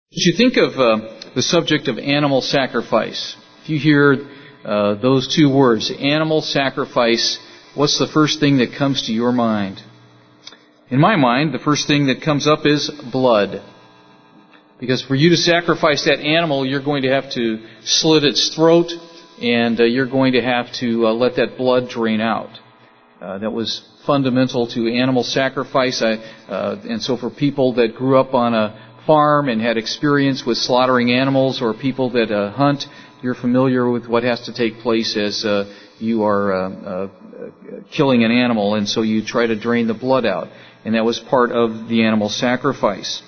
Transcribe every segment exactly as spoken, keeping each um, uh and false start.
As you think of uh, the subject of animal sacrifice, if you hear uh, those two words, animal sacrifice, what's the first thing that comes to your mind? In my mind, the first thing that comes up is blood. Because for you to sacrifice that animal, you're going to have to slit its throat, and uh, you're going to have to uh, let that blood drain out. Uh, that was fundamental to animal sacrifice. I, uh, and so for people that grew up on a farm and had experience with slaughtering animals, or people that uh, hunt, you're familiar with what has to take place as uh, you are uh, uh, killing an animal, and so you try to drain the blood out. And that was part of the animal sacrifice.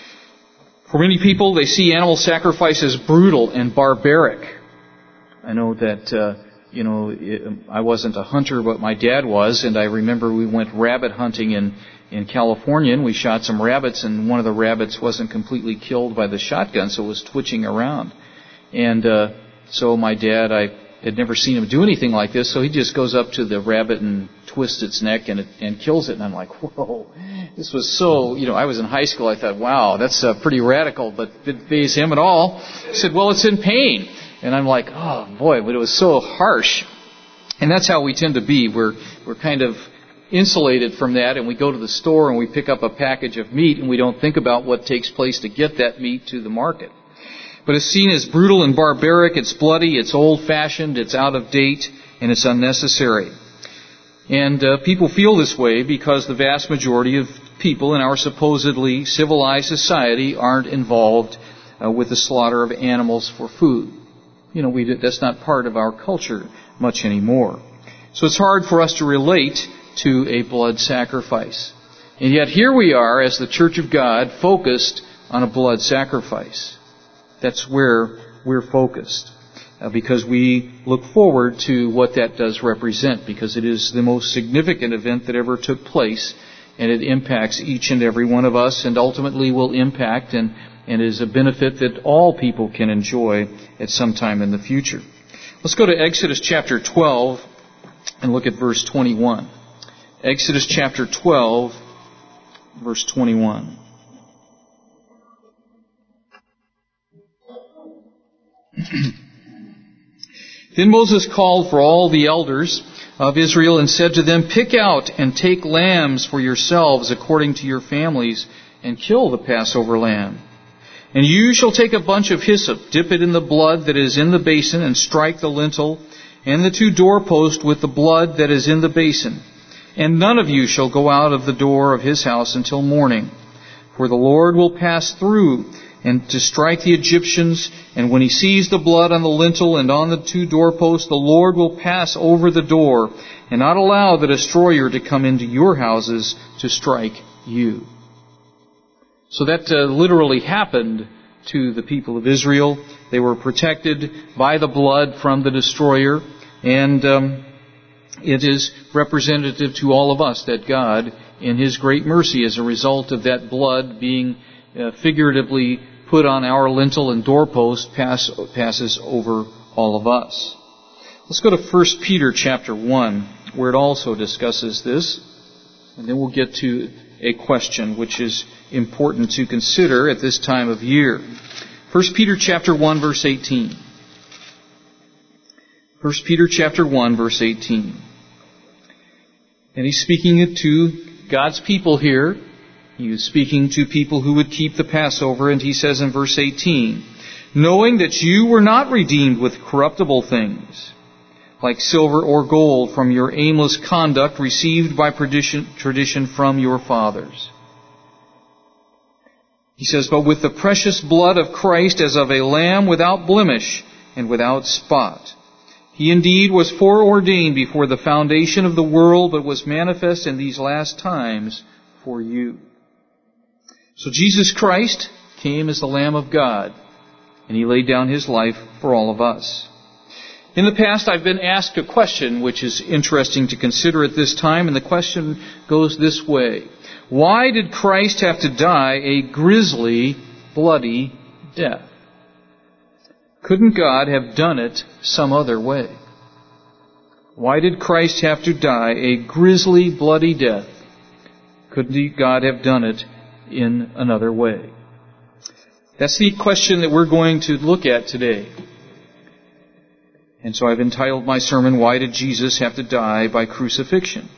For many people, they see animal sacrifice as brutal and barbaric. I know that, uh, you know, it, I wasn't a hunter, but my dad was, and I remember we went rabbit hunting in, in California, and we shot some rabbits, and one of the rabbits wasn't completely killed by the shotgun, so it was twitching around. And uh, so my dad, I had never seen him do anything like this, so he just goes up to the rabbit and twists its neck and, it, and kills it. And I'm like, whoa, this was so, you know, I was in high school, I thought, wow, that's uh, pretty radical, but it didn't faze him at all. He said, well, it's in pain. And I'm like, oh boy, but it was so harsh. And that's how we tend to be. We're we're kind of insulated from that, and we go to the store and we pick up a package of meat, and we don't think about what takes place to get that meat to the market. But it's seen as brutal and barbaric, it's bloody, it's old-fashioned, it's out of date, and it's unnecessary. And uh, people feel this way because the vast majority of people in our supposedly civilized society aren't involved uh, with the slaughter of animals for food. You know, we that's not part of our culture much anymore. So it's hard for us to relate to a blood sacrifice. And yet here we are as the Church of God focused on a blood sacrifice. That's where we're focused, uh, because we look forward to what that does represent, because it is the most significant event that ever took place, and it impacts each and every one of us, and ultimately will impact and, and is a benefit that all people can enjoy at some time in the future. Let's go to Exodus chapter twelve and look at verse twenty-one. Exodus chapter twelve, verse twenty-one. Then Moses called for all the elders of Israel and said to them, pick out and take lambs for yourselves according to your families, and kill the Passover lamb. And you shall take a bunch of hyssop, dip it in the blood that is in the basin, and strike the lintel and the two doorposts with the blood that is in the basin. And none of you shall go out of the door of his house until morning. For the Lord will pass through and to strike the Egyptians, and when he sees the blood on the lintel and on the two doorposts, the Lord will pass over the door, and not allow the destroyer to come into your houses to strike you. So that uh, literally happened to the people of Israel. They were protected by the blood from the destroyer, and um, it is representative to all of us that God, in His great mercy, as a result of that blood being uh, figuratively put on our lintel and doorpost, pass, passes over all of us. Let's go to First Peter chapter one, where it also discusses this, and then we'll get to a question which is important to consider at this time of year. First Peter chapter one, verse eighteen. First Peter chapter one, verse eighteen. And he's speaking to God's people here. He was speaking to people who would keep the Passover, and he says in verse eighteen, knowing that you were not redeemed with corruptible things, like silver or gold, from your aimless conduct received by tradition from your fathers. He says, but with the precious blood of Christ as of a lamb without blemish and without spot. He indeed was foreordained before the foundation of the world, but was manifest in these last times for you. So Jesus Christ came as the Lamb of God, and He laid down His life for all of us. In the past, I've been asked a question which is interesting to consider at this time, and the question goes this way. Why did Christ have to die a grisly, bloody death? Couldn't God have done it some other way? Why did Christ have to die a grisly, bloody death? Couldn't God have done it in another way? That's the question that we're going to look at today. And so I've entitled my sermon, Why Did Jesus Have to Die by Crucifixion?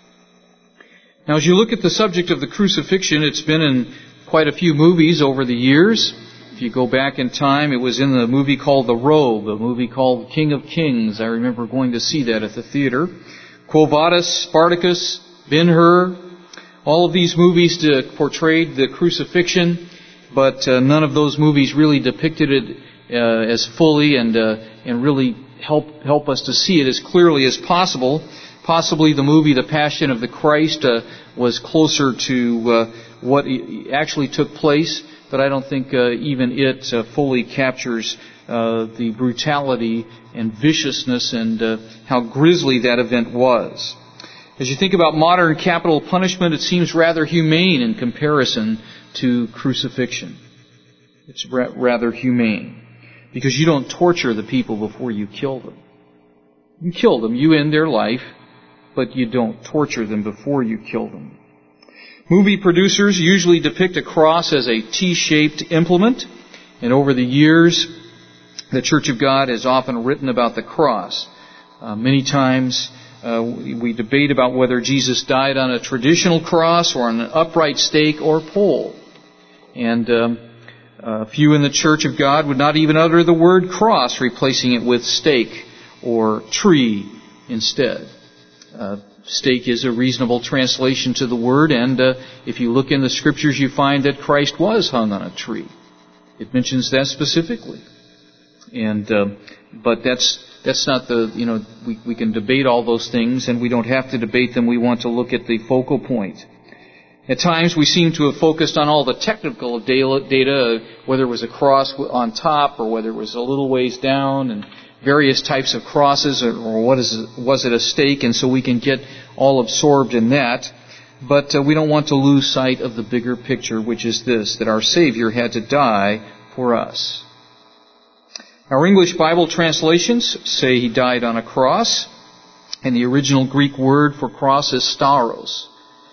Now, as you look at the subject of the crucifixion, it's been in quite a few movies over the years. If you go back in time, it was in the movie called The Robe, a movie called King of Kings. I remember going to see that at the theater. Quo Vadis, Spartacus, Ben-Hur, all of these movies portrayed the crucifixion, but uh, none of those movies really depicted it uh, as fully and uh, and really help help us to see it as clearly as possible. Possibly the movie The Passion of the Christ uh, was closer to uh, what actually took place, but I don't think uh, even it uh, fully captures uh, the brutality and viciousness and uh, how grisly that event was. As you think about modern capital punishment, it seems rather humane in comparison to crucifixion. It's ra- rather humane because you don't torture the people before you kill them. You kill them, you end their life, but you don't torture them before you kill them. Movie producers usually depict a cross as a T-shaped implement, and over the years, the Church of God has often written about the cross. Uh, many times, uh, we, we debate about whether Jesus died on a traditional cross or on an upright stake or pole. And um, a few in the Church of God would not even utter the word cross, replacing it with stake or tree instead. Uh, stake is a reasonable translation to the word, and uh, if you look in the Scriptures, you find that Christ was hung on a tree. It mentions that specifically. And uh, but that's that's not the, you know, we, we can debate all those things, and we don't have to debate them. We want to look at the focal point. At times, we seem to have focused on all the technical data, whether it was a cross on top or whether it was a little ways down, and various types of crosses, or, or what is was it a stake, and so we can get all absorbed in that. But uh, we don't want to lose sight of the bigger picture, which is this, that our Savior had to die for us. Our English Bible translations say He died on a cross, and the original Greek word for cross is stauros.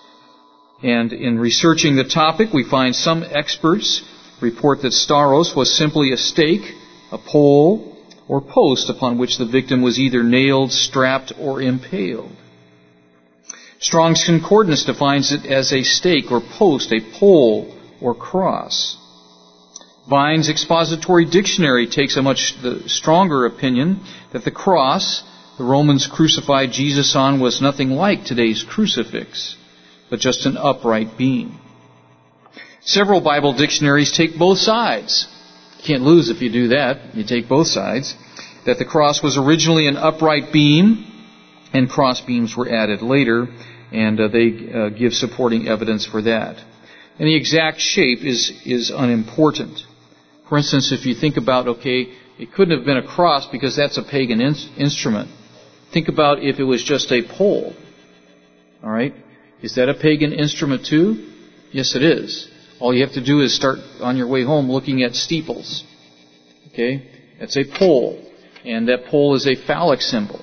And in researching the topic, we find some experts report that stauros was simply a stake, a pole, or post upon which the victim was either nailed, strapped, or impaled. Strong's Concordance defines it as a stake or post, a pole or cross. Vine's Expository Dictionary takes a much stronger opinion that the cross the Romans crucified Jesus on was nothing like today's crucifix, but just an upright beam. Several Bible dictionaries take both sides. You can't lose if you do that. You take both sides. That the cross was originally an upright beam, and cross beams were added later, and uh, they uh, give supporting evidence for that. And the exact shape is is unimportant. For instance, if you think about, okay, it couldn't have been a cross because that's a pagan in- instrument. Think about if it was just a pole. All right? Is that a pagan instrument too? Yes, it is. All you have to do is start on your way home looking at steeples. Okay? That's a pole. And that pole is a phallic symbol.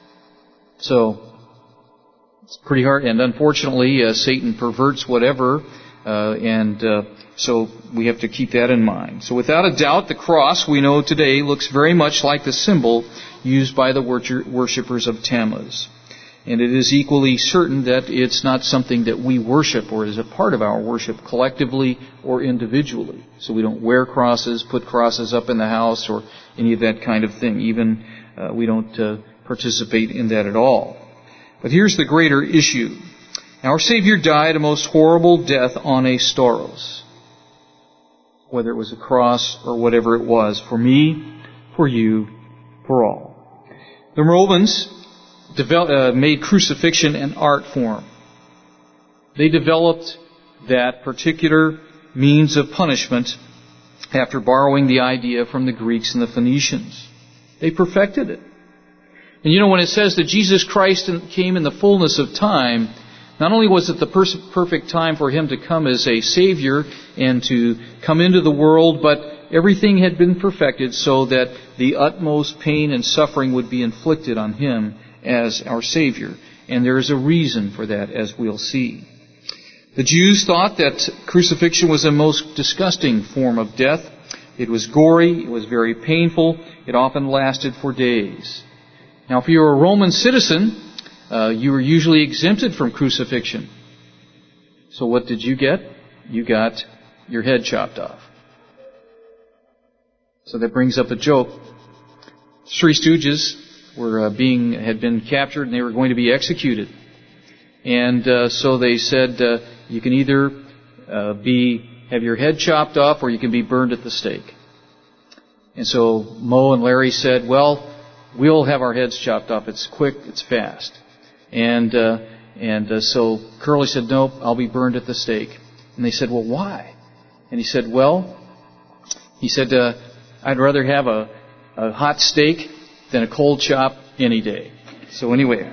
So, it's pretty hard. And unfortunately, uh, Satan perverts whatever. Uh, and uh, so we have to keep that in mind. So without a doubt, the cross we know today looks very much like the symbol used by the worshippers of Tammuz. And it is equally certain that it's not something that we worship or is a part of our worship collectively or individually. So we don't wear crosses, put crosses up in the house, or any of that kind of thing. Even uh, we don't uh, participate in that at all. But here's the greater issue. Our Savior died a most horrible death on a stauros, whether it was a cross or whatever it was, for me, for you, for all. The Romans Develop, uh, made crucifixion an art form. They developed that particular means of punishment after borrowing the idea from the Greeks and the Phoenicians. They perfected it. And you know, when it says that Jesus Christ came in the fullness of time, not only was it the pers- perfect time for Him to come as a Savior and to come into the world, but everything had been perfected so that the utmost pain and suffering would be inflicted on Him as our Savior. And there is a reason for that, as we'll see. The Jews thought that crucifixion was a most disgusting form of death. It was gory, it was very painful, it often lasted for days. Now, if you were a Roman citizen, uh, you were usually exempted from crucifixion. So what did you get? You got your head chopped off. So that brings up a joke. Three Stooges were uh, being had been captured and they were going to be executed. And uh, so they said, uh, you can either uh, be have your head chopped off or you can be burned at the stake. And so Moe and Larry said, well, we'll have our heads chopped off. It's quick, it's fast. And uh, and uh, so Curly said, nope, I'll be burned at the stake. And they said, well, why? And he said, well, he said, uh, I'd rather have a, a hot steak than a cold chop any day. So anyway,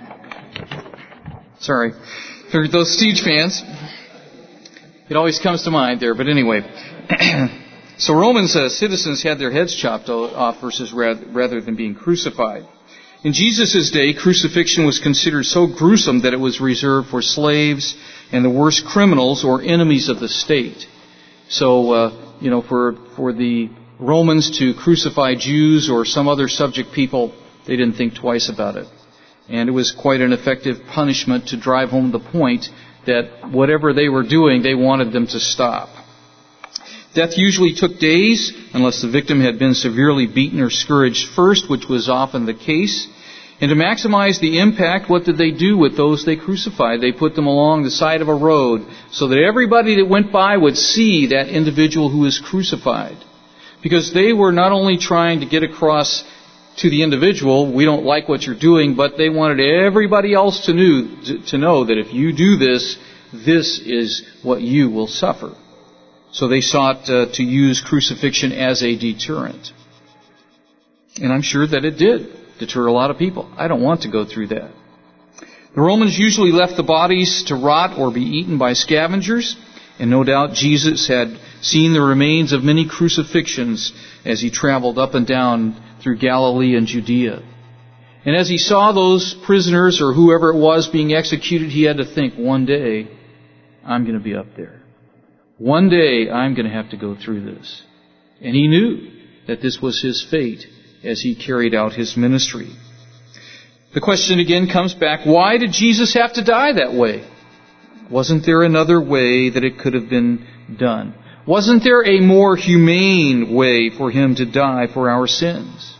sorry. For those Stooge fans, it always comes to mind there. But anyway, so Romans uh, citizens had their heads chopped off versus rather, rather than being crucified. In Jesus' day, crucifixion was considered so gruesome that it was reserved for slaves and the worst criminals or enemies of the state. So, uh, you know, for for the Romans to crucify Jews or some other subject people, they didn't think twice about it. And it was quite an effective punishment to drive home the point that whatever they were doing, they wanted them to stop. Death usually took days, unless the victim had been severely beaten or scourged first, which was often the case. And to maximize the impact, what did they do with those they crucified? They put them along the side of a road so that everybody that went by would see that individual who was crucified. Because they were not only trying to get across to the individual, we don't like what you're doing, but they wanted everybody else to know, to know that if you do this, this is what you will suffer. So they sought uh, to use crucifixion as a deterrent. And I'm sure that it did deter a lot of people. I don't want to go through that. The Romans usually left the bodies to rot or be eaten by scavengers. And no doubt Jesus had seen the remains of many crucifixions as he traveled up and down through Galilee and Judea. And as he saw those prisoners or whoever it was being executed, he had to think, one day I'm going to be up there. One day I'm going to have to go through this. And he knew that this was his fate as he carried out his ministry. The question again comes back, why did Jesus have to die that way? Wasn't there another way that it could have been done? Wasn't there a more humane way for him to die for our sins?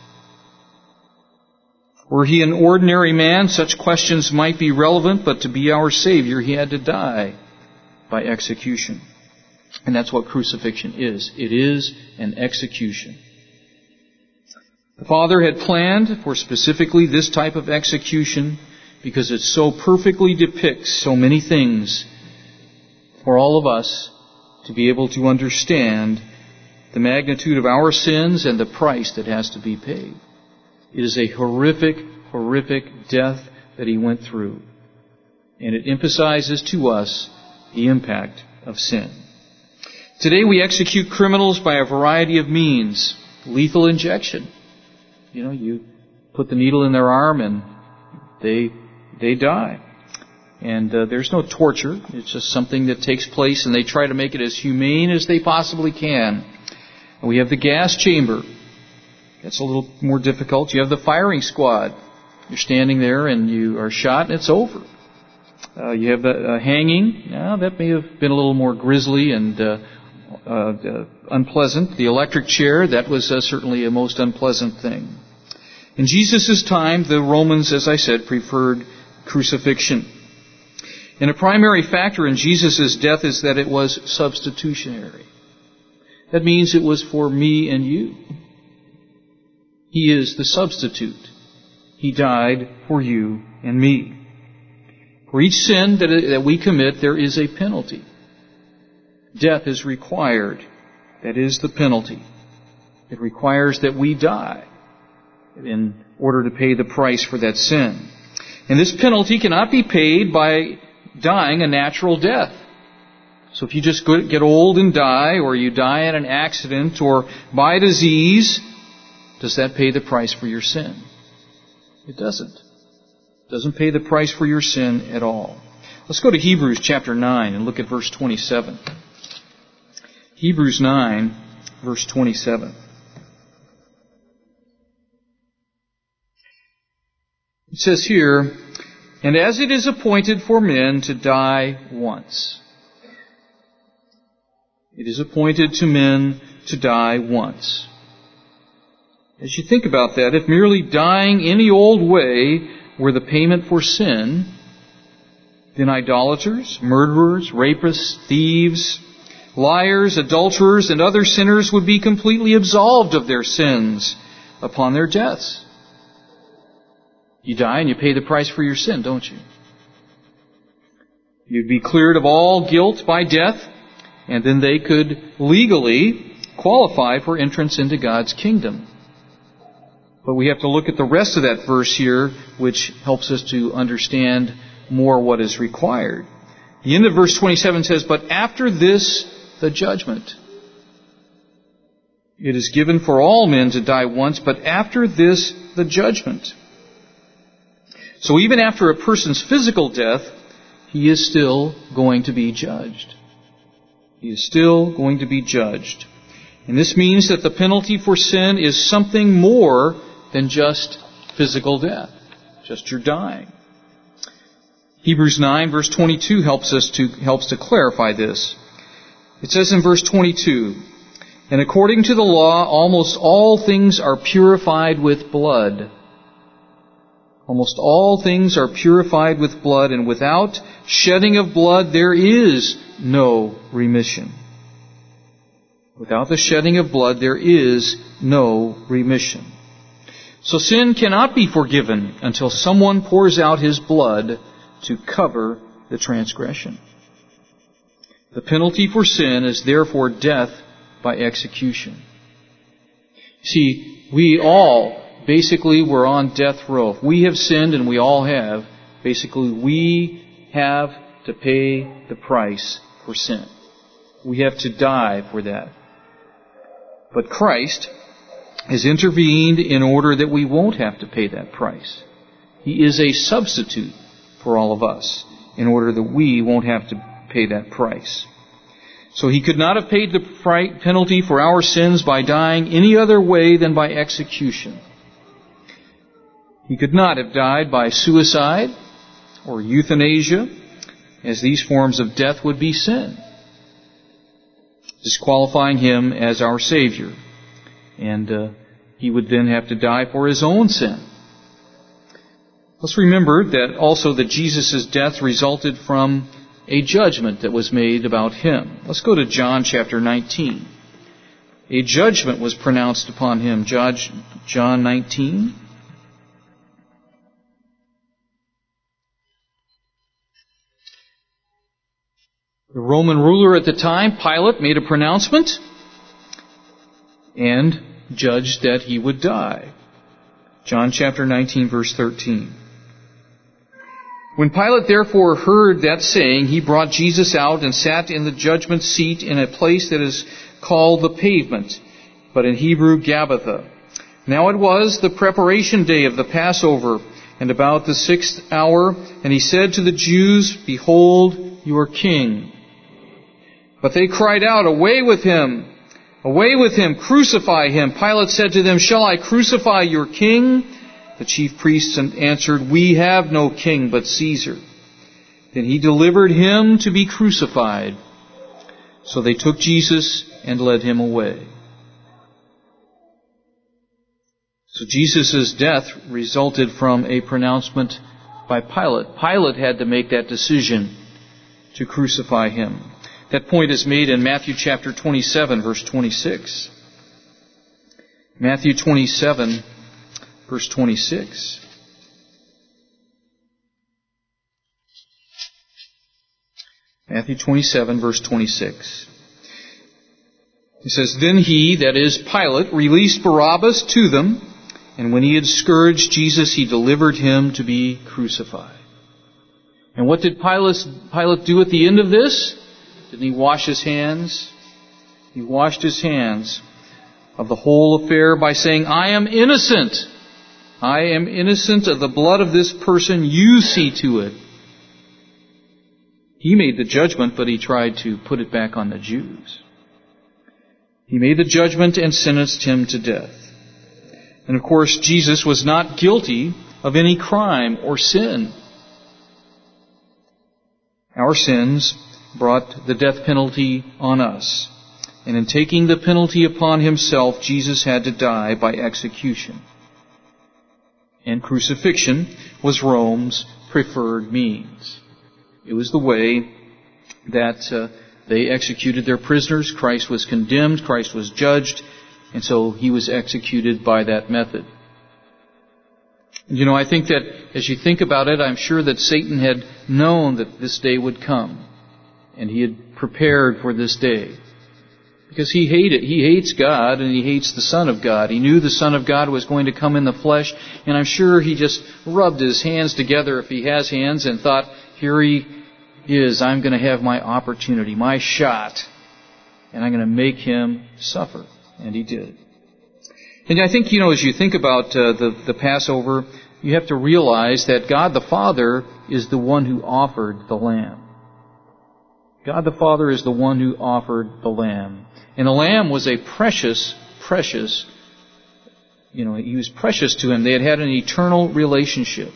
Were he an ordinary man, such questions might be relevant, but to be our Savior, he had to die by execution. And that's what crucifixion is. It is an execution. The Father had planned for specifically this type of execution because it so perfectly depicts so many things for all of us to be able to understand the magnitude of our sins and the price that has to be paid. It is a horrific, horrific death that he went through. And it emphasizes to us the impact of sin. Today we execute criminals by a variety of means. Lethal injection. You know, you put the needle in their arm and they they die. And uh, there's no torture. It's just something that takes place, and they try to make it as humane as they possibly can. And we have the gas chamber. That's a little more difficult. You have the firing squad. You're standing there and you are shot and it's over. Uh, you have the uh, hanging. Now, that may have been a little more grisly and uh, uh, uh, unpleasant. The electric chair, that was uh, certainly a most unpleasant thing. In Jesus' time, the Romans, as I said, preferred crucifixion. And a primary factor in Jesus' death is that it was substitutionary. That means it was for me and you. He is the substitute. He died for you and me. For each sin that, that we commit, there is a penalty. Death is required. That is the penalty. It requires that we die in order to pay the price for that sin. And this penalty cannot be paid by dying a natural death. So if you just get old and die, or you die in an accident, or by disease, does that pay the price for your sin? It doesn't. It doesn't pay the price for your sin at all. Let's go to Hebrews chapter nine and look at verse twenty-seven. Hebrews nine, verse twenty-seven. It says here, "And as it is appointed for men to die once." It is appointed to men to die once. As you think about that, if merely dying any old way were the payment for sin, then idolaters, murderers, rapists, thieves, liars, adulterers, and other sinners would be completely absolved of their sins upon their deaths. You die and you pay the price for your sin, don't you? You'd be cleared of all guilt by death, and then they could legally qualify for entrance into God's kingdom. But we have to look at the rest of that verse here, which helps us to understand more what is required. The end of verse twenty-seven says, "But after this, the judgment. It is given for all men to die once, but after this, the judgment." So even after a person's physical death, he is still going to be judged. He is still going to be judged. And this means that the penalty for sin is something more than just physical death, just your dying. Hebrews nine, verse twenty-two helps us to helps to clarify this. It says in verse twenty-two, "And according to the law, almost all things are purified with blood. Almost all things are purified with blood, and without shedding of blood there is no remission." Without the shedding of blood there is no remission. So sin cannot be forgiven until someone pours out his blood to cover the transgression. The penalty for sin is therefore death by execution. See, we all basically were on death row. If we have sinned, and we all have, basically we have to pay the price for sin. We have to die for that. But Christ has intervened in order that we won't have to pay that price. He is a substitute for all of us in order that we won't have to pay that price. So He could not have paid the penalty for our sins by dying any other way than by execution. He could not have died by suicide or euthanasia, as these forms of death would be sin, disqualifying Him as our Savior. And uh, He would then have to die for His own sin. Let's remember that also that Jesus' death resulted from a judgment that was made about Him. Let's go to John chapter nineteen. A judgment was pronounced upon Him. John nineteen. The Roman ruler at the time, Pilate, made a pronouncement and judged that He would die. John chapter nineteen, verse thirteen. "When Pilate therefore heard that saying, he brought Jesus out and sat in the judgment seat in a place that is called the Pavement, but in Hebrew Gabbatha. Now it was the preparation day of the Passover, and about the sixth hour, and he said to the Jews, Behold your king. But they cried out, Away with him! Away with him! Crucify him! Pilate said to them, Shall I crucify your king? The chief priests answered, We have no king but Caesar. Then he delivered him to be crucified. So they took Jesus and led him away." So Jesus' death resulted from a pronouncement by Pilate. Pilate had to make that decision to crucify him. That point is made in Matthew chapter twenty-seven, verse twenty-six. Matthew twenty-seven, verse twenty-six. Matthew twenty-seven, verse twenty-six. It says, Then he, that is Pilate, released Barabbas to them, and when he had scourged Jesus, he delivered him to be crucified. And what did Pilate, Pilate do at the end of this? Didn't he wash his hands? He washed his hands of the whole affair by saying, I am innocent. I am innocent of the blood of this person. You see to it. He made the judgment, but he tried to put it back on the Jews. He made the judgment and sentenced him to death. And of course, Jesus was not guilty of any crime or sin. Our sins brought the death penalty on us. And in taking the penalty upon himself, Jesus had to die by execution. And crucifixion was Rome's preferred means. It was the way that uh, they executed their prisoners. Christ was condemned, Christ was judged, and so he was executed by that method. You know, I think that as you think about it, I'm sure that Satan had known that this day would come. And he had prepared for this day. Because he hated, he hates God and he hates the Son of God. He knew the Son of God was going to come in the flesh, and I'm sure he just rubbed his hands together, if he has hands, and thought, here he is, I'm going to have my opportunity, my shot, and I'm going to make him suffer. And he did. And I think, you know, as you think about uh, the, the Passover, you have to realize that God the Father is the one who offered the lamb. God the Father is the one who offered the lamb. And the lamb was a precious, precious, you know, he was precious to him. They had had an eternal relationship.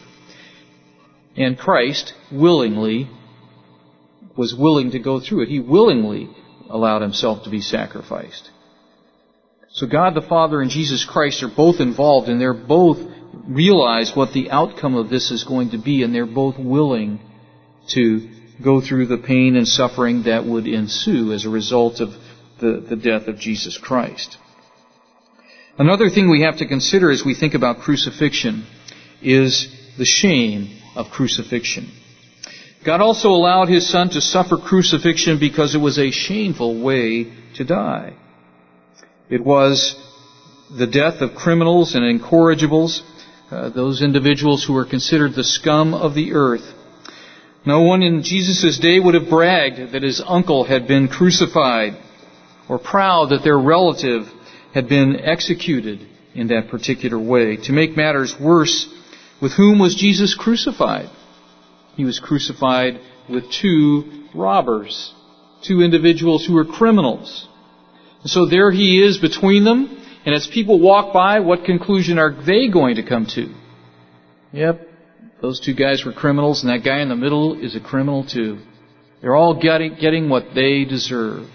And Christ willingly was willing to go through it. He willingly allowed himself to be sacrificed. So God the Father and Jesus Christ are both involved, and they're both realize what the outcome of this is going to be, and they're both willing to go through the pain and suffering that would ensue as a result of the, the death of Jesus Christ. Another thing we have to consider as we think about crucifixion is the shame of crucifixion. God also allowed His Son to suffer crucifixion because it was a shameful way to die. It was the death of criminals and incorrigibles, uh, those individuals who were considered the scum of the earth. No one in Jesus' day would have bragged that his uncle had been crucified, or proud that their relative had been executed in that particular way. To make matters worse, with whom was Jesus crucified? He was crucified with two robbers, two individuals who were criminals. And so there He is between them, and as people walk by, what conclusion are they going to come to? Yep, those two guys were criminals, and that guy in the middle is a criminal too. They're all getting, getting what they deserved.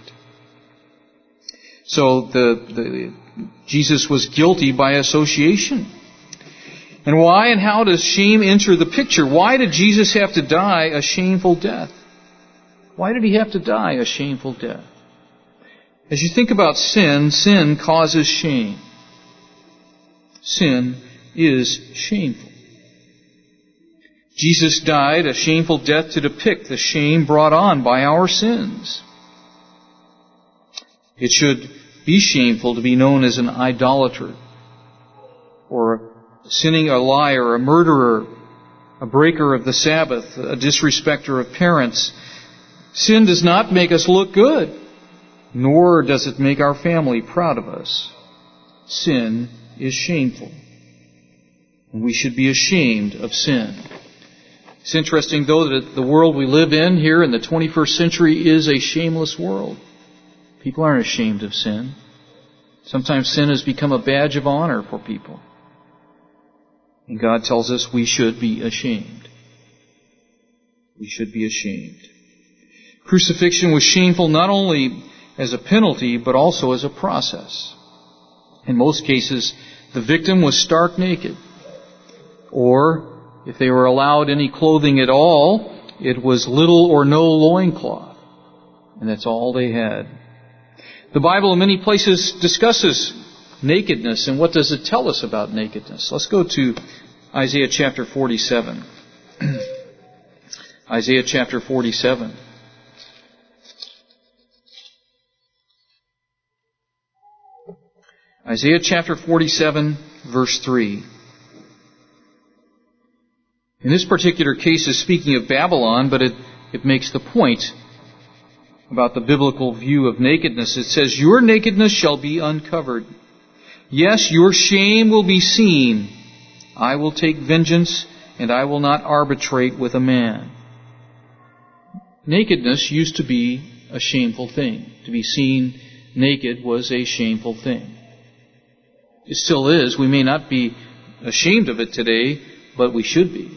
So the, the Jesus was guilty by association. And why and how does shame enter the picture? Why did Jesus have to die a shameful death? Why did He have to die a shameful death? As you think about sin, sin causes shame. Sin is shameful. Jesus died a shameful death to depict the shame brought on by our sins. It should be shameful to be known as an idolater, or sinning a liar, a murderer, a breaker of the Sabbath, a disrespecter of parents. Sin does not make us look good, nor does it make our family proud of us. Sin is shameful, and we should be ashamed of sin. It's interesting, though, that the world we live in here in the twenty-first century is a shameless world. People aren't ashamed of sin. Sometimes sin has become a badge of honor for people. And God tells us we should be ashamed. We should be ashamed. Crucifixion was shameful not only as a penalty, but also as a process. In most cases, the victim was stark naked. Or, if they were allowed any clothing at all, it was little or no loincloth. And that's all they had. The Bible in many places discusses nakedness, and what does it tell us about nakedness? Let's go to Isaiah chapter forty-seven. Isaiah chapter forty-seven. Isaiah chapter forty-seven, verse three. In this particular case is speaking of Babylon, but it, it makes the point about the biblical view of nakedness. It says, "Your nakedness shall be uncovered. Yes, your shame will be seen. I will take vengeance, and I will not arbitrate with a man." nakedness used to be a shameful thing. To be seen naked was a shameful thing. It still is. We may not be ashamed of it today, but we should be.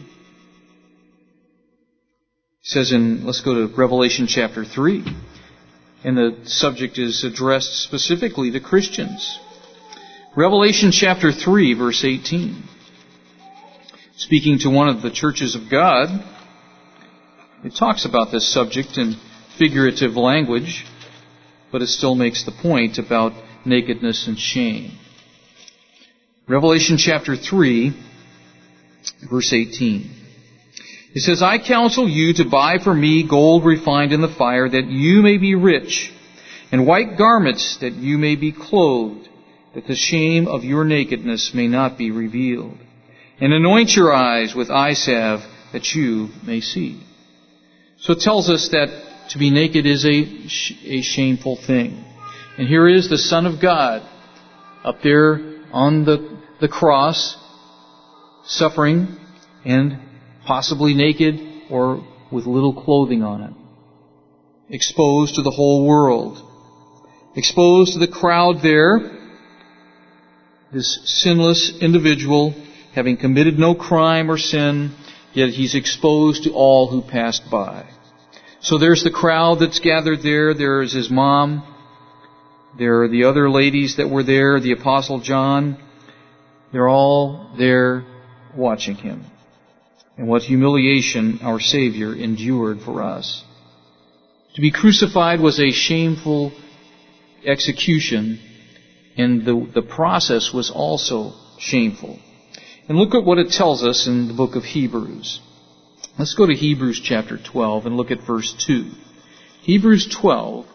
It says in, let's go to Revelation chapter three. And the subject is addressed specifically to Christians. Revelation chapter three, verse eighteen. Speaking to one of the churches of God, it talks about this subject in figurative language, but it still makes the point about nakedness and shame. Revelation chapter three, verse eighteen. It says, I counsel you to buy for me gold refined in the fire, that you may be rich, and white garments, that you may be clothed, that the shame of your nakedness may not be revealed. And anoint your eyes with eye salve, that you may see. So it tells us that to be naked is a, a shameful thing. And here is the Son of God up there on the, the cross, suffering and possibly naked or with little clothing on him. Exposed to the whole world. Exposed to the crowd there. This sinless individual, having committed no crime or sin, yet he's exposed to all who passed by. So there's the crowd that's gathered there. There is his mom. There are the other ladies that were there, the Apostle John. They're all there watching him. And what humiliation our Savior endured for us. To be crucified was a shameful execution, and the, the process was also shameful. And look at what it tells us in the book of Hebrews. Let's go to Hebrews chapter twelve and look at verse two. Hebrews twelve.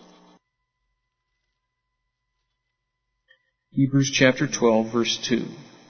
Hebrews chapter twelve, verse two.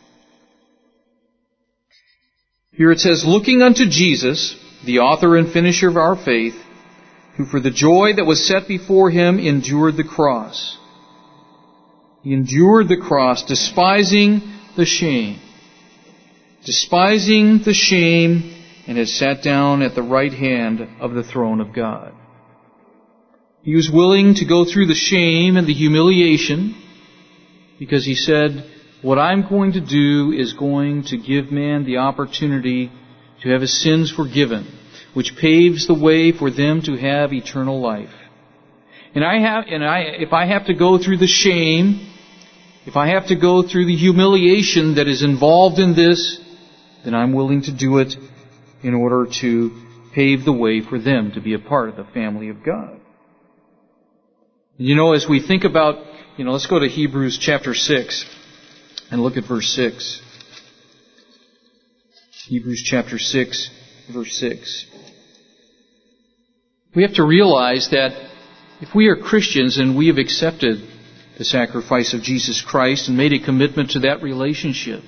Here it says, looking unto Jesus, the author and finisher of our faith, who for the joy that was set before him endured the cross. He endured the cross, despising the shame. Despising the shame, and has sat down at the right hand of the throne of God. He was willing to go through the shame and the humiliation, because he said, what I'm going to do is going to give man the opportunity to have his sins forgiven, which paves the way for them to have eternal life. And I have, and I, if I have to go through the shame, if I have to go through the humiliation that is involved in this, then I'm willing to do it in order to pave the way for them to be a part of the family of God. You know, as we think about, you know, let's go to Hebrews chapter six. And look at verse six. Hebrews chapter six, verse six. We have to realize that if we are Christians and we have accepted the sacrifice of Jesus Christ and made a commitment to that relationship,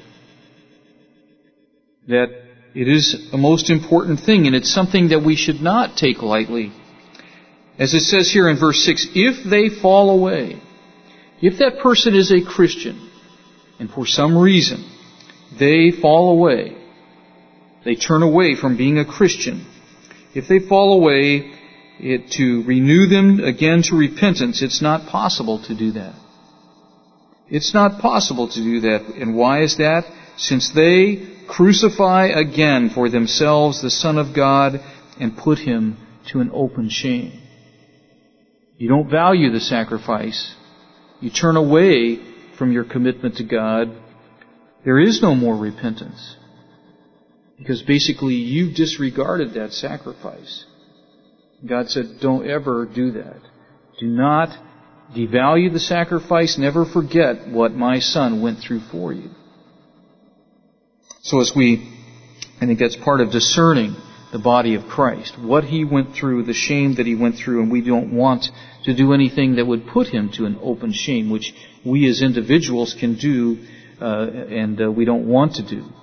that it is a most important thing, and it's something that we should not take lightly. As it says here in verse six, if they fall away, if that person is a Christian, and for some reason they fall away, they turn away from being a Christian, if they fall away, it, to renew them again to repentance, it's not possible to do that. It's not possible to do that. And why is that? Since they crucify again for themselves the Son of God and put him to an open shame. You don't value the sacrifice. You turn away from your commitment to God. There is no more repentance. Because basically you've disregarded that sacrifice. God said, don't ever do that. Do not devalue the sacrifice. Never forget what my Son went through for you. So as we, I think that's part of discerning the body of Christ, what He went through, the shame that He went through, and we don't want to do anything that would put Him to an open shame, which we as individuals can do, uh, and uh, we don't want to do.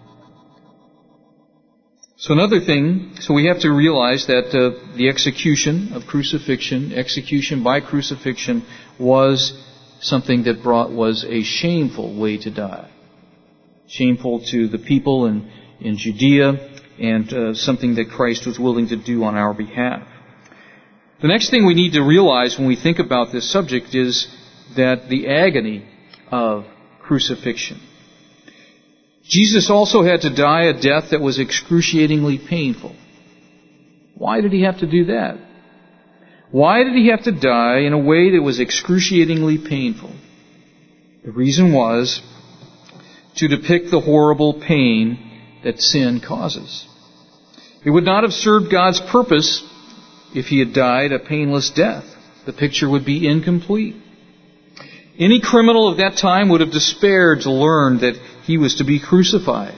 So another thing, so we have to realize that uh, the execution of crucifixion, execution by crucifixion, was something that brought was a shameful way to die. Shameful to the people in, in Judea, and uh, something that Christ was willing to do on our behalf. The next thing we need to realize when we think about this subject is that the agony of crucifixion. Jesus also had to die a death that was excruciatingly painful. Why did he have to do that? Why did he have to die in a way that was excruciatingly painful? The reason was to depict the horrible pain that sin causes. It would not have served God's purpose if he had died a painless death. The picture would be incomplete. Any criminal of that time would have despaired to learn that he was to be crucified.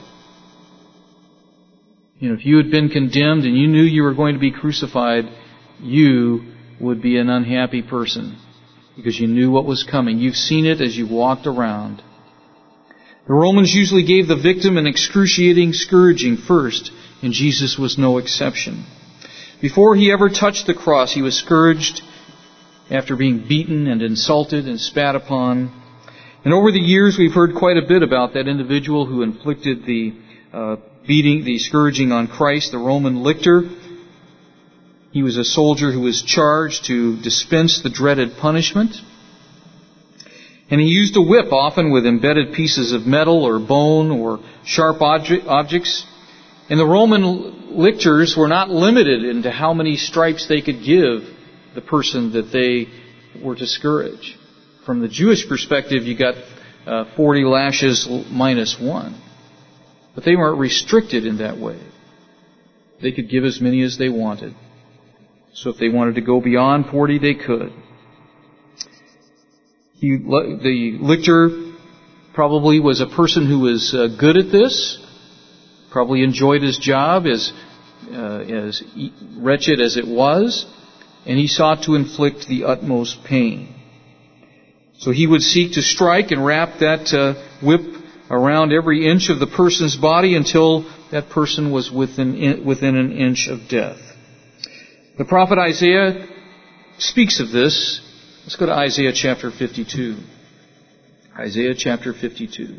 You know, if you had been condemned and you knew you were going to be crucified, you would be an unhappy person because you knew what was coming. You've seen it as you walked around. The Romans usually gave the victim an excruciating scourging first, and Jesus was no exception. Before he ever touched the cross, he was scourged after being beaten and insulted and spat upon. And over the years, we've heard quite a bit about that individual who inflicted the uh, beating, the scourging on Christ, the Roman lictor. He was a soldier who was charged to dispense the dreaded punishment. And he used a whip, often with embedded pieces of metal or bone or sharp object, objects. And the Roman lictors were not limited into how many stripes they could give the person that they were to scourge. From the Jewish perspective, you got uh, forty lashes minus one. But they weren't restricted in that way. They could give as many as they wanted. So if they wanted to go beyond forty, they could. He, the lictor probably was a person who was uh, good at this, probably enjoyed his job as, uh, as wretched as it was, and he sought to inflict the utmost pain. So he would seek to strike and wrap that uh, whip around every inch of the person's body until that person was within, within an inch of death. The prophet Isaiah speaks of this. Let's go to Isaiah chapter fifty-two. Isaiah chapter fifty-two.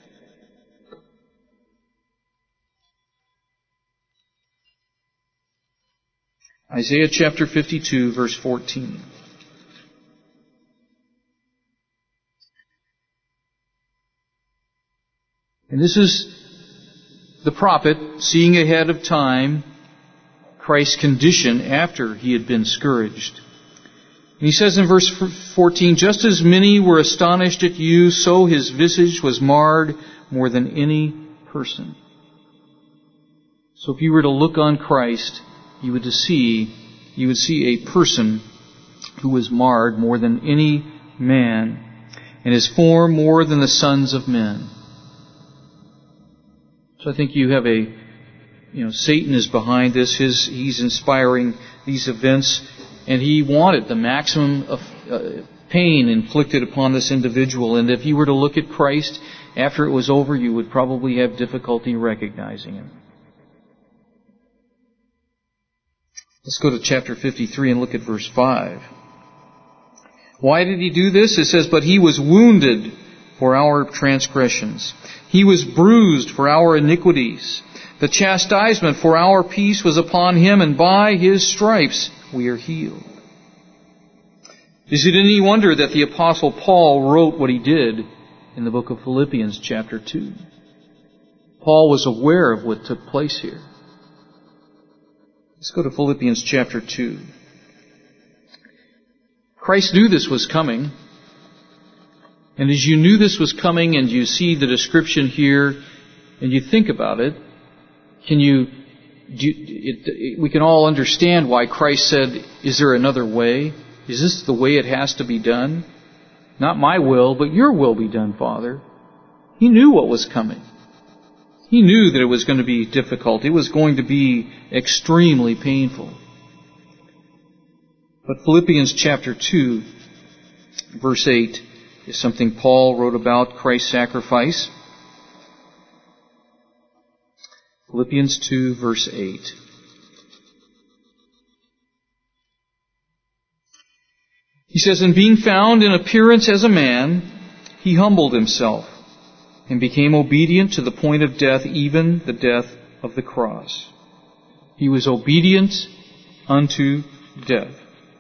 Isaiah chapter fifty-two, verse fourteen. And this is the prophet seeing ahead of time Christ's condition after he had been scourged. And he says in verse fourteen, "Just as many were astonished at you, so his visage was marred more than any person." So if you were to look on Christ, you would see, you would see a person who was marred more than any man, and his form more than the sons of men. So I think you have a, you know, Satan is behind this. His, he's inspiring these events, and he wanted the maximum of uh, pain inflicted upon this individual. And if you were to look at Christ after it was over, you would probably have difficulty recognizing him. Let's go to chapter fifty-three and look at verse five. Why did he do this? It says, "But he was wounded for our transgressions. He was bruised for our iniquities. The chastisement for our peace was upon him, and by his stripes we are healed." Is it any wonder that the Apostle Paul wrote what he did in the book of Philippians chapter two? Paul was aware of what took place here. Let's go to Philippians chapter two. Christ knew this was coming. And as you knew this was coming and you see the description here and you think about it, can you, do, it, it, we can all understand why Christ said, "Is there another way? Is this the way it has to be done? Not my will, but your will be done, Father." He knew what was coming. He knew that it was going to be difficult. It was going to be extremely painful. But Philippians chapter two, verse eight, is something Paul wrote about Christ's sacrifice. Philippians two, verse eight. He says, "And being found in appearance as a man, he humbled himself and became obedient to the point of death, even the death of the cross." He was obedient unto death.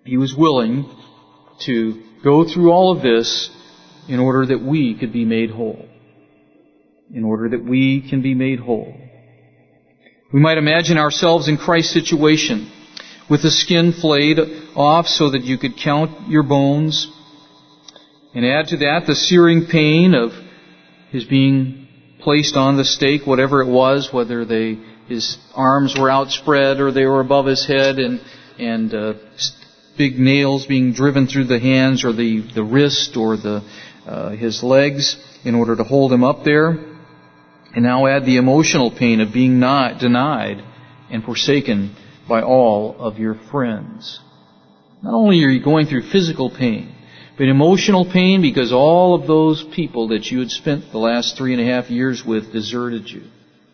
He was willing to go through all of this in order that we could be made whole. In order that we can be made whole. We might imagine ourselves in Christ's situation, with the skin flayed off so that you could count your bones, and add to that the searing pain of his being placed on the stake, whatever it was, whether they, his arms were outspread or they were above his head, and, and uh, big nails being driven through the hands or the, the wrist or the uh, his legs in order to hold him up there. And now add the emotional pain of being not denied and forsaken by all of your friends. Not only are you going through physical pain, but emotional pain because all of those people that you had spent the last three and a half years with deserted you.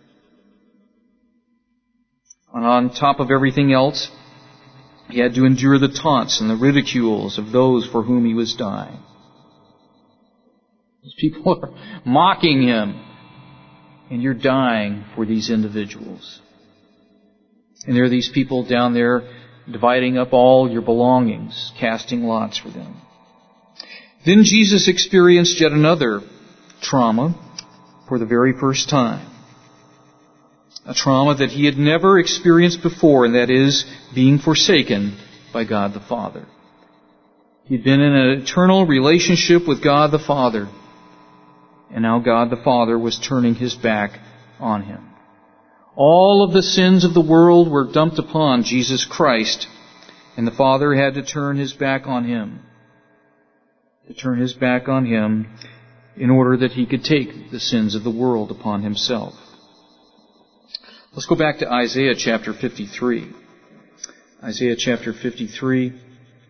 And on top of everything else, he had to endure the taunts and the ridicules of those for whom he was dying. These people are mocking him. And you're dying for these individuals. And there are these people down there dividing up all your belongings, casting lots for them. Then Jesus experienced yet another trauma for the very first time. A trauma that he had never experienced before, and that is being forsaken by God the Father. He'd been in an eternal relationship with God the Father. And now God the Father was turning His back on him. All of the sins of the world were dumped upon Jesus Christ, and the Father had to turn His back on Him. To turn His back on Him in order that He could take the sins of the world upon Himself. Let's go back to Isaiah chapter fifty-three. Isaiah chapter fifty-three.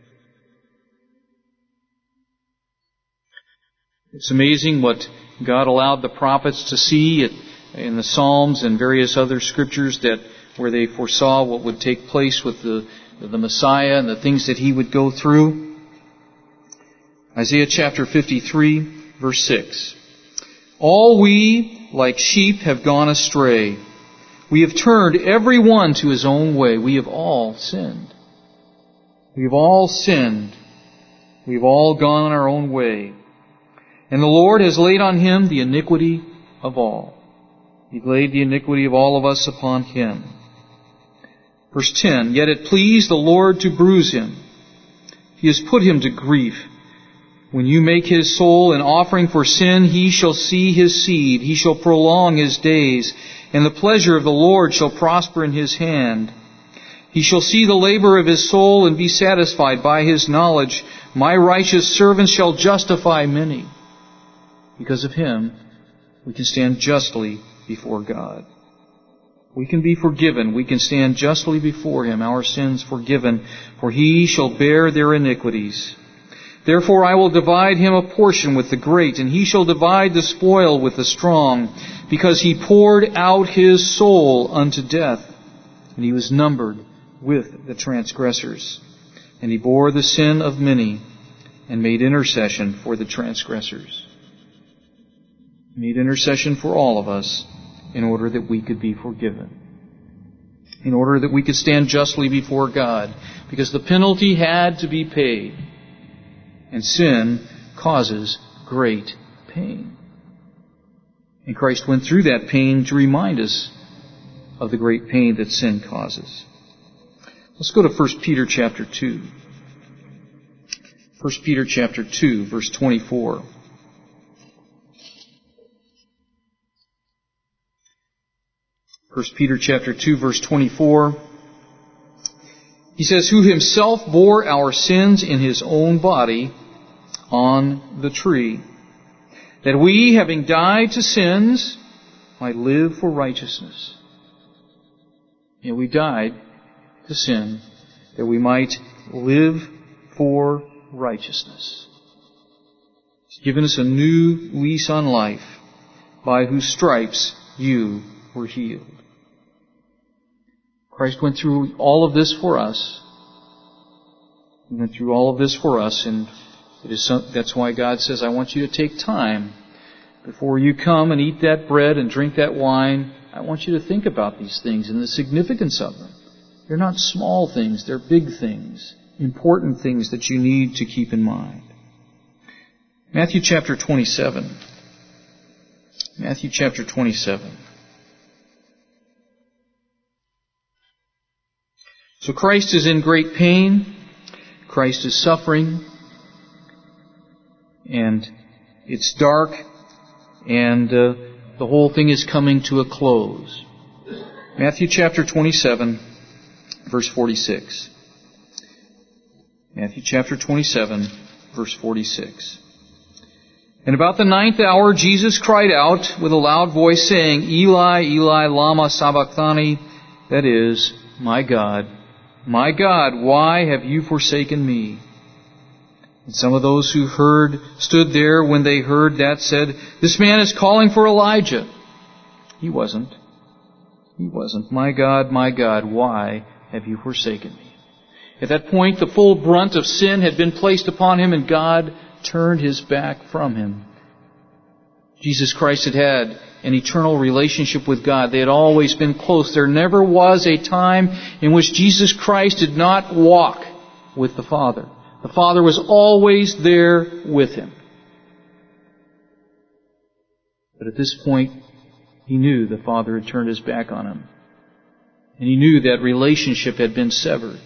It's amazing what God allowed the prophets to see in the Psalms and various other scriptures that where they foresaw what would take place with the, the Messiah and the things that He would go through. Isaiah chapter fifty-three, verse six. All we, like sheep, have gone astray. We have turned every one to his own way. We have all sinned. We have all sinned. We have all gone our own way. And the Lord has laid on Him the iniquity of all. He laid the iniquity of all of us upon Him. Verse ten, Yet it pleased the Lord to bruise Him. He has put Him to grief. When you make His soul an offering for sin, He shall see His seed. He shall prolong His days, and the pleasure of the Lord shall prosper in His hand. He shall see the labor of His soul and be satisfied by His knowledge. My righteous servant shall justify many. Because of Him, we can stand justly before God. We can be forgiven. We can stand justly before Him, our sins forgiven, for He shall bear their iniquities. Therefore I will divide him a portion with the great, and he shall divide the spoil with the strong, because he poured out his soul unto death, and he was numbered with the transgressors. And he bore the sin of many, and made intercession for the transgressors. Made intercession for all of us in order that we could be forgiven. In order that we could stand justly before God. Because the penalty had to be paid. And sin causes great pain. And Christ went through that pain to remind us of the great pain that sin causes. Let's go to First Peter chapter two. First Peter chapter two, verse twenty-four. First Peter chapter two, verse twenty-four. He says, Who Himself bore our sins in His own body on the tree, that we, having died to sins, might live for righteousness. Yeah, we died to sin, that we might live for righteousness. He's given us a new lease on life, by whose stripes you were healed. Christ went through all of this for us. He went through all of this for us, and it is some, that's why God says, I want you to take time before you come and eat that bread and drink that wine. I want you to think about these things and the significance of them. They're not small things, they're big things important things that you need to keep in mind. Matthew chapter twenty-seven. Matthew chapter twenty-seven. So Christ is in great pain. Christ is suffering. And it's dark. And uh, the whole thing is coming to a close. Matthew chapter twenty-seven, verse forty-six. Matthew chapter twenty-seven, verse forty-six. And about the ninth hour Jesus cried out with a loud voice, saying, Eli, Eli, lama sabachthani, that is, my God, my God, why have you forsaken me? And some of those who heard stood there when they heard that said, this man is calling for Elijah. He wasn't. He wasn't. My God, my God, why have you forsaken me? At that point, the full brunt of sin had been placed upon him, and God turned His back from him. Jesus Christ had had an eternal relationship with God. They had always been close. There never was a time in which Jesus Christ did not walk with the Father. The Father was always there with Him. But at this point, He knew the Father had turned His back on Him. And He knew that relationship had been severed.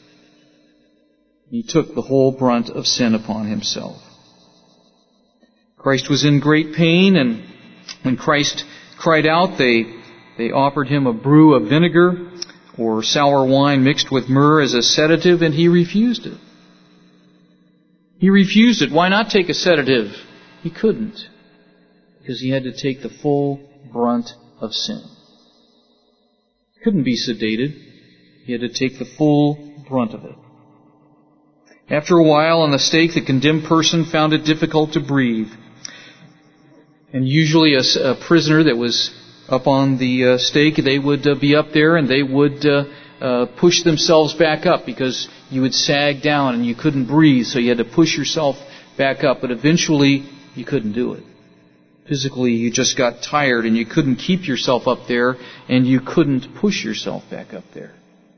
He took the whole brunt of sin upon Himself. Christ was in great pain, and when Christ cried out, they, they offered Him a brew of vinegar or sour wine mixed with myrrh as a sedative, and He refused it. He refused it. Why not take a sedative? He couldn't, because He had to take the full brunt of sin. He couldn't be sedated. He had to take the full brunt of it. After a while on the stake, the condemned person found it difficult to breathe. And usually a, a prisoner that was up on the uh, stake, they would uh, be up there and they would uh, uh, push themselves back up because you would sag down and you couldn't breathe, so you had to push yourself back up. But eventually, you couldn't do it. Physically, you just got tired and you couldn't keep yourself up there and you couldn't push yourself back up there.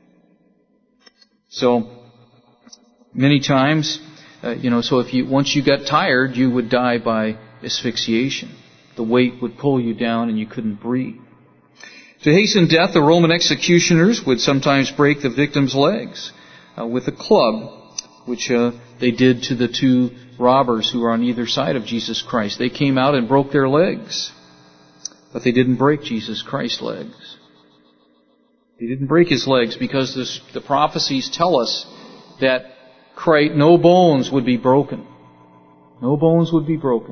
So, many times, uh, you know, so if you once you got tired, you would die by asphyxiation. The weight would pull you down and you couldn't breathe. To hasten death, the Roman executioners would sometimes break the victim's legs uh, with a club, which uh, they did to the two robbers who were on either side of Jesus Christ. They came out and broke their legs, but they didn't break Jesus Christ's legs. They didn't break His legs because this, the prophecies tell us that Christ, no bones would be broken. No bones would be broken.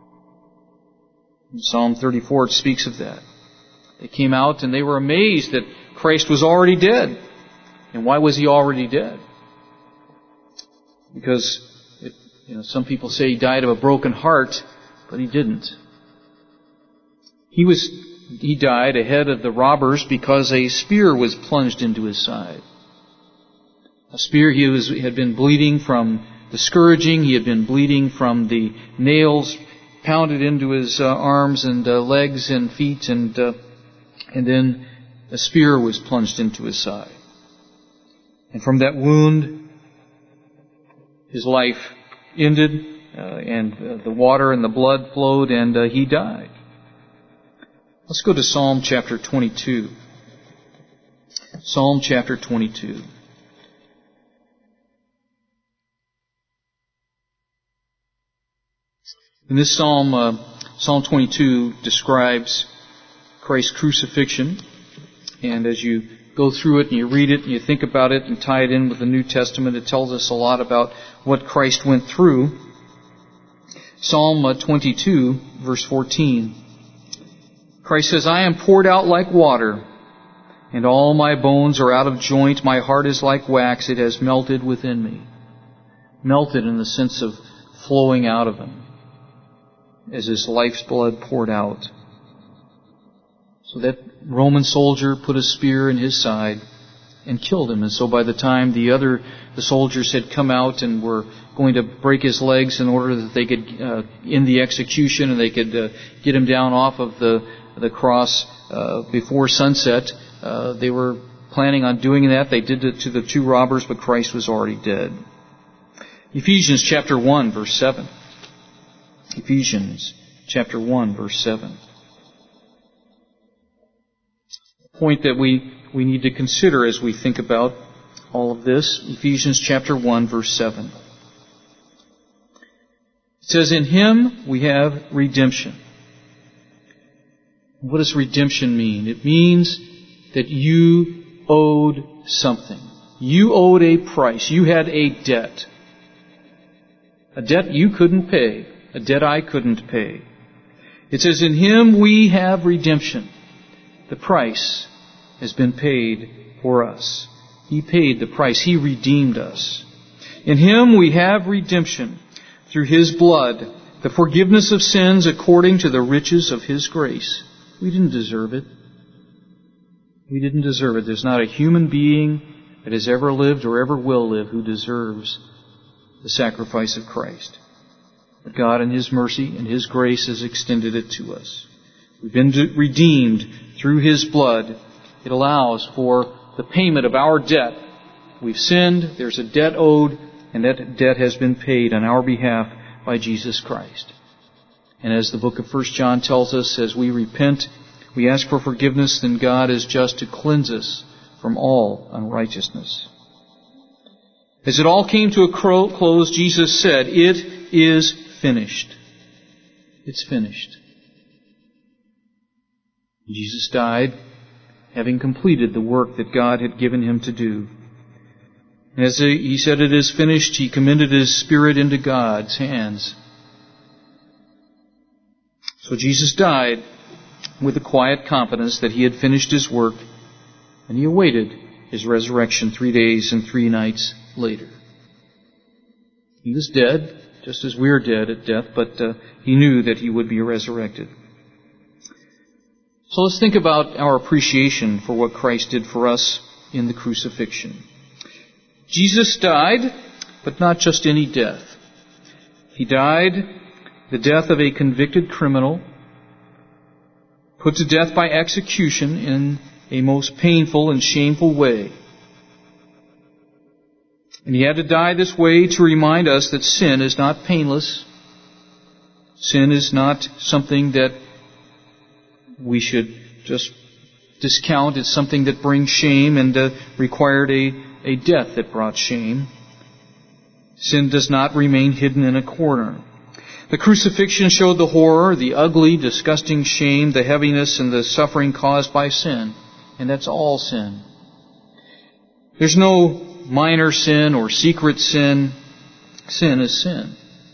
In Psalm thirty-four, it speaks of that. They came out and they were amazed that Christ was already dead. And why was He already dead? Because it, you know, some people say He died of a broken heart, but He didn't. He was he died ahead of the robbers because a spear was plunged into His side. A spear. He was had been bleeding from the scourging. He had been bleeding from the nails pounded into His uh, arms and uh, legs and feet, and uh, and then a spear was plunged into His side. And from that wound, His life ended, uh, and uh, the water and the blood flowed, and uh, He died. Let's go to Psalm chapter twenty-two. Psalm chapter twenty-two. In this psalm, uh, Psalm twenty-two describes Christ's crucifixion. And as you go through it and you read it and you think about it and tie it in with the New Testament, it tells us a lot about what Christ went through. Psalm twenty-two, verse fourteen. Christ says, I am poured out like water, and all my bones are out of joint. My heart is like wax. It has melted within me. Melted in the sense of flowing out of Him as His life's blood poured out. So that Roman soldier put a spear in His side and killed Him. And so by the time the other, the soldiers had come out and were going to break His legs in order that they could uh, end the execution and they could uh, get Him down off of the, the cross uh, before sunset, uh, they were planning on doing that. They did it to the two robbers, but Christ was already dead. Ephesians chapter one, verse seven. Ephesians chapter one, verse seven. A point that we, we need to consider as we think about all of this. Ephesians chapter one, verse seven. It says, in Him we have redemption. What does redemption mean? It means that you owed something. You owed a price. You had a debt. A debt you couldn't pay. A debt I couldn't pay. It says, in Him we have redemption. The price has been paid for us. He paid the price. He redeemed us. In Him we have redemption through His blood, the forgiveness of sins according to the riches of His grace. We didn't deserve it. We didn't deserve it. There's not a human being that has ever lived or ever will live who deserves the sacrifice of Christ. But God in His mercy and His grace has extended it to us. We've been redeemed through His blood. It allows for the payment of our debt. We've sinned, there's a debt owed, and that debt has been paid on our behalf by Jesus Christ. And as the book of First John tells us, as we repent, we ask for forgiveness, then God is just to cleanse us from all unrighteousness. As it all came to a close, Jesus said, it is finished. It's finished. Jesus died, having completed the work that God had given Him to do. As He said, it is finished, He commended His Spirit into God's hands. So Jesus died with a quiet confidence that He had finished His work, and He awaited His resurrection three days and three nights later. He was dead, just as we are dead at death, but uh, He knew that He would be resurrected. So let's think about our appreciation for what Christ did for us in the crucifixion. Jesus died, but not just any death. He died the death of a convicted criminal, put to death by execution in a most painful and shameful way. And He had to die this way to remind us that sin is not painless. Sin is not something that we should just discount. It's something that brings shame and uh, required a, a death that brought shame. Sin does not remain hidden in a corner. The crucifixion showed the horror, the ugly, disgusting shame, the heaviness, and the suffering caused by sin. And that's all sin. There's no minor sin or secret sin. Sin is sin.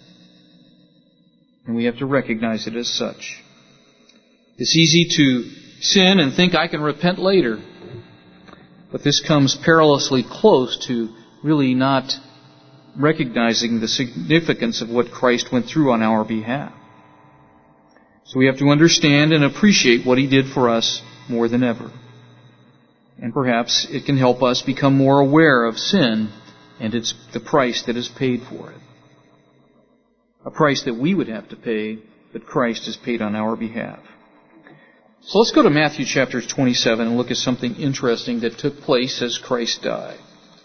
And we have to recognize it as such. It's easy to sin and think I can repent later. But this comes perilously close to really not recognizing the significance of what Christ went through on our behalf. So we have to understand and appreciate what He did for us more than ever. And perhaps it can help us become more aware of sin and it's the price that is paid for it. A price that we would have to pay, but Christ has paid on our behalf. So let's go to Matthew chapter twenty-seven and look at something interesting that took place as Christ died.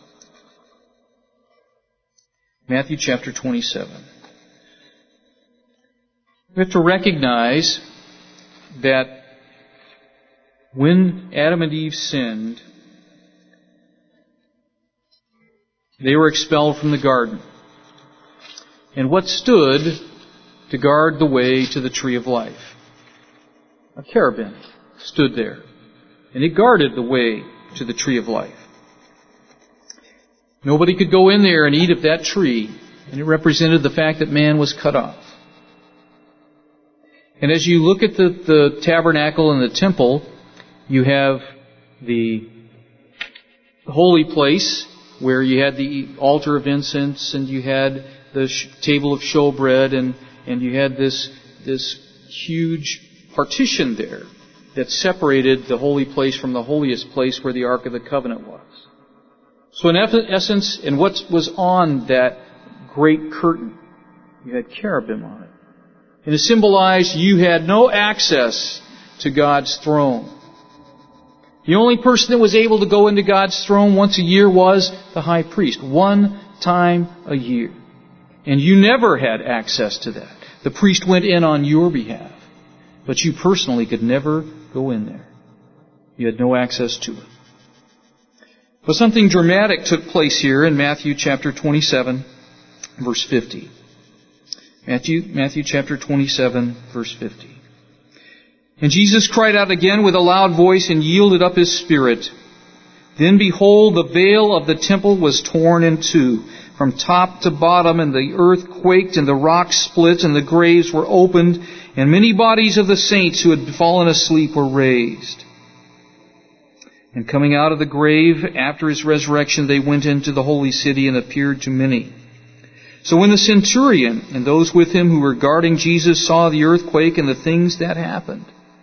Matthew chapter twenty-seven. We have to recognize that when Adam and Eve sinned, they were expelled from the garden. And what stood to guard the way to the tree of life? A cherubim stood there, and it guarded the way to the tree of life. Nobody could go in there and eat of that tree, and it represented the fact that man was cut off. And as you look at the, the tabernacle and the temple, you have the holy place where you had the altar of incense, and you had the sh- table of showbread, and, and you had this, this huge partition there that separated the holy place from the holiest place where the Ark of the Covenant was. So in essence, in what was on that great curtain, you had cherubim on it. And it symbolized you had no access to God's throne. The only person that was able to go into God's throne once a year was the high priest. One time a year. And you never had access to that. The priest went in on your behalf. But you personally could never go in there. You had no access to it. But something dramatic took place here in Matthew chapter twenty-seven, verse fifty. Matthew, Matthew chapter twenty-seven, verse fifty. And Jesus cried out again with a loud voice and yielded up His spirit. Then behold, the veil of the temple was torn in two, from top to bottom, and the earth quaked, and the rocks split, and the graves were opened, and many bodies of the saints who had fallen asleep were raised. And coming out of the grave after His resurrection, they went into the holy city and appeared to many. So when the centurion and those with him who were guarding Jesus saw the earthquake and the things that happened.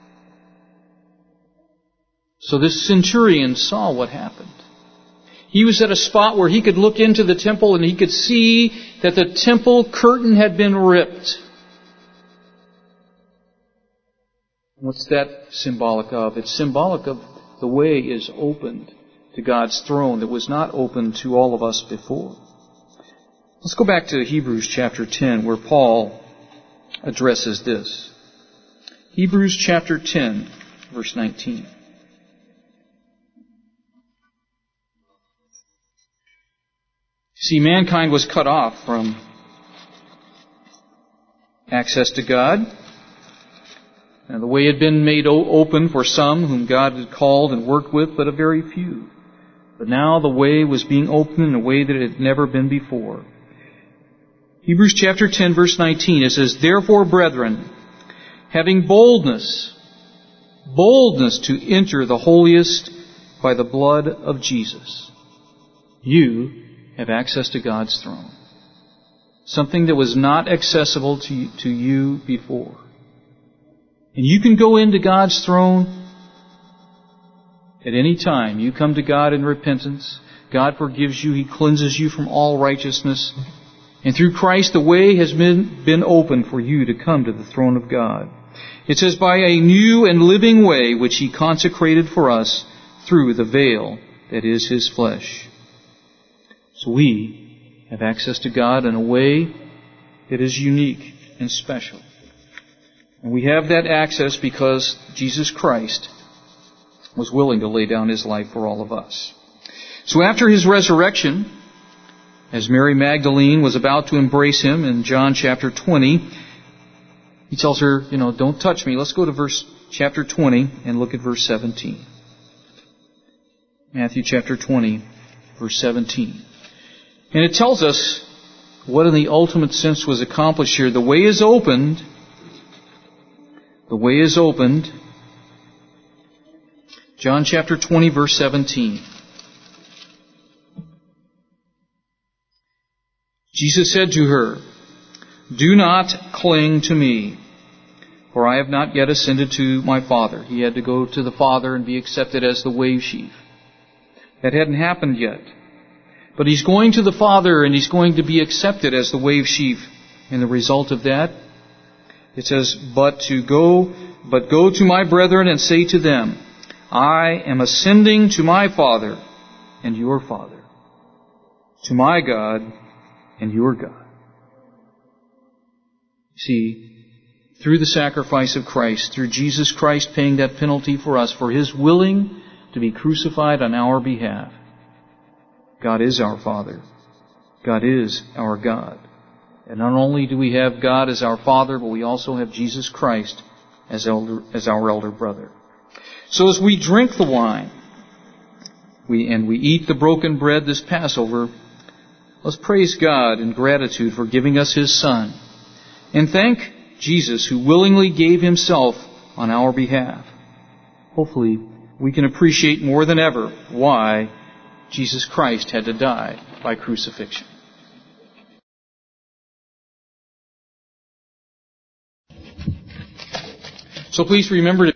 So this centurion saw what happened. He was at a spot where he could look into the temple and he could see that the temple curtain had been ripped. What's that symbolic of? It's symbolic of the way is opened to God's throne that was not open to all of us before. Let's go back to Hebrews chapter ten, where Paul addresses this. Hebrews chapter ten, verse nineteen. See, mankind was cut off from access to God. And the way had been made open for some whom God had called and worked with, but a very few. But now the way was being opened in a way that it had never been before. Hebrews chapter ten, verse nineteen, it says, Therefore, brethren, having boldness, boldness to enter the holiest by the blood of Jesus, you have access to God's throne. Something that was not accessible to, to you before. And you can go into God's throne at any time. You come to God in repentance. God forgives you. He cleanses you from all righteousness. And through Christ, the way has been, been opened for you to come to the throne of God. It says, by a new and living way which He consecrated for us through the veil that is His flesh. So we have access to God in a way that is unique and special. And we have that access because Jesus Christ was willing to lay down His life for all of us. So after His resurrection, as Mary Magdalene was about to embrace Him in John chapter twenty, He tells her, you know, don't touch me. Let's go to verse chapter twenty and look at verse seventeen. Matthew chapter twenty, verse seventeen. And it tells us what in the ultimate sense was accomplished here. The way is opened. The way is opened. John chapter twenty, verse seventeen. Jesus said to her, Do not cling to me, for I have not yet ascended to my Father. He had to go to the Father and be accepted as the wave sheaf. That hadn't happened yet. But He's going to the Father and He's going to be accepted as the wave sheaf. And the result of that, it says, But to go, but go to my brethren and say to them, I am ascending to my Father and your Father, to my God and your God. See, through the sacrifice of Christ, through Jesus Christ paying that penalty for us, for His willing to be crucified on our behalf, God is our Father. God is our God. And not only do we have God as our Father, but we also have Jesus Christ as, elder, as our elder brother. So as we drink the wine we, and we eat the broken bread this Passover, let's praise God in gratitude for giving us His Son. And thank Jesus who willingly gave Himself on our behalf. Hopefully we can appreciate more than ever why Jesus Christ had to die by crucifixion. So please remember to